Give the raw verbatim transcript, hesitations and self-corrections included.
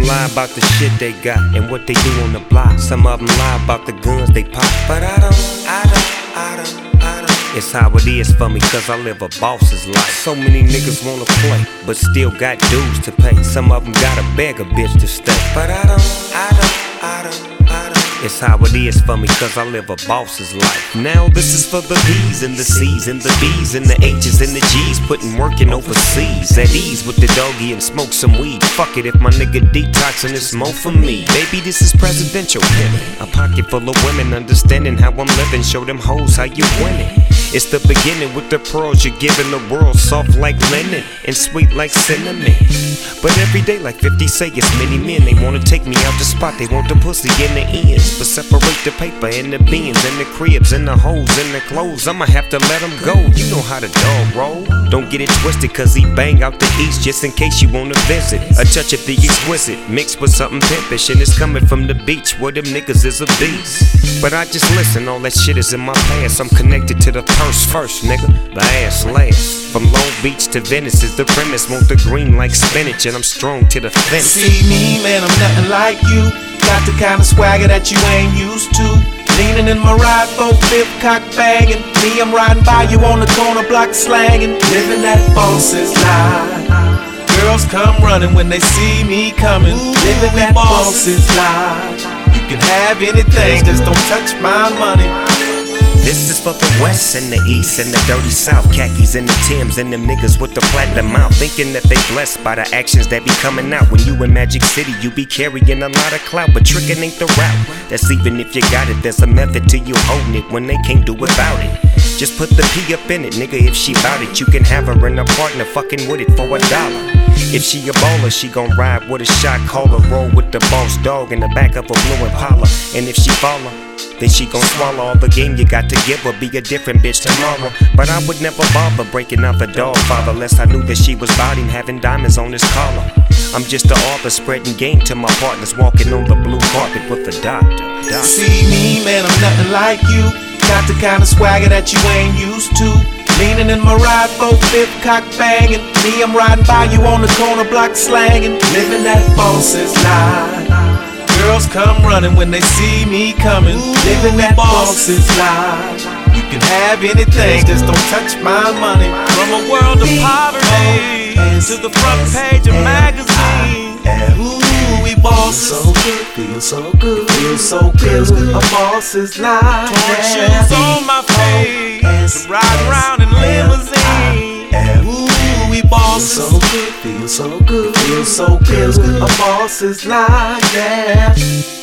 lie about the shit they got and what they do on the block. Some of them lie about the guns they pop. But I don't, I don't, I don't, I don't. It's how it is for me, cause I live a boss's life. So many niggas wanna play, but still got dues to pay. Some of them gotta beg a bitch to stay. But I don't, I don't, I don't, I don't. It's how it is for me, cause I live a boss's life. Now this is for the B's and the C's and the B's and the H's and the G's, putting work in overseas. At ease with the doggy and smoke some weed. Fuck it if my nigga detoxing, it's more for me. Baby, this is presidential pimpin'. A pocket full of women understanding how I'm living. Show them hoes how you winning. It's the beginning with the pearls you're giving the world. Soft like linen and sweet like cinnamon. But every day like fifty say it's many men. They wanna take me out the spot, they want the pussy in the ends. But separate the paper and the beans and the cribs and the hoes and the clothes. I'ma have to let them go, you know how the dog roll. Don't get it twisted cause he bang out the east just in case you wanna visit. A touch of the exquisite mixed with something pimpish, and it's coming from the beach where them niggas is a beast. But I just listen, all that shit is in my past. I'm connected to the purse first, nigga, the ass last. From Long Beach to Venice is the premise. Want the green like spinach and I'm strong to the fence. See me, man, I'm nothing like you. Got the kind of swagger that you ain't used to. Leaning in my ride, both fifth cock banging. Me, I'm riding by you on the corner block slanging. Living that boss's life. Girls come running when they see me coming. Living that boss's life. You can have anything, just don't touch my money. This is for the West and the East and the dirty South. Khakis and the Timbs and them niggas with the platinum mouth. Thinking that they blessed by the actions that be coming out. When you in Magic City, you be carrying a lot of clout. But tricking ain't the route. That's even if you got it. There's a method to you holding it when they can't do without it. Just put the P up in it, nigga, if she bout it. You can have her and a partner fucking with it for a dollar. If she a baller, she gon' ride with a shot caller. Roll with the boss dog in the back of a blue Impala. And if she follow, then she gon' swallow all the game you got to give her. Be a different bitch tomorrow. But I would never bother breaking out the dog father, unless I knew that she was about him having diamonds on his collar. I'm just the author spreading game to my partners, walking on the blue carpet with the doctor. doctor. See me, man, I'm nothing like you. Got the kind of swagger that you ain't used to. Leaning in my ride, both fifth cock banging. Me, I'm riding by you on the corner block slanging. Living that boss's life. Girls come running when they see me coming. Living that boss's life. You can have anything, just don't touch my money. From a world of poverty to the front page of magazine. Ooh, we boss. So good, feel so good, feel so good. A boss's life. Torn shoes on my face, ride around in limousine. Ooh, we boss. So good, feel so good, feel so good. A boss's life, yeah.